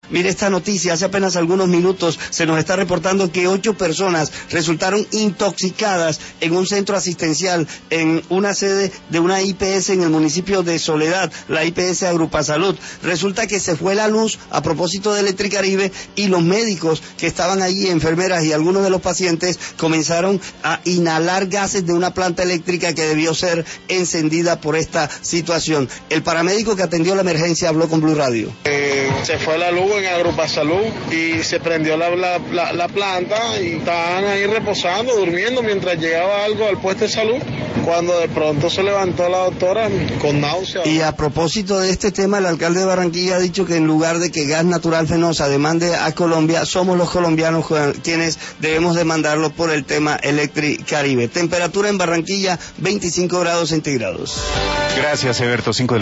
Mire esta noticia, hace apenas algunos minutos se nos está reportando que 8 personas resultaron intoxicadas en un centro asistencial, en una sede de una IPS en el municipio de Soledad, la IPS Agrupasalud. Resulta que se fue la luz a propósito de Electricaribe y los médicos que estaban allí, enfermeras y algunos de los pacientes, comenzaron a inhalar gases de una planta eléctrica que debió ser encendida por esta situación. El paramédico que atendió la emergencia habló con Blue Radio. Se fue la luz en Agrupasalud y se prendió la planta y estaban ahí reposando, durmiendo mientras llegaba algo al puesto de salud, cuando de pronto se levantó la doctora con náusea. Y a propósito de este tema, el alcalde de Barranquilla ha dicho que en lugar de que Gas Natural Fenosa demande a Colombia, somos los colombianos quienes debemos demandarlo por el tema Electricaribe. Temperatura en Barranquilla, 25 grados centígrados. Gracias, Eberto. 5 de la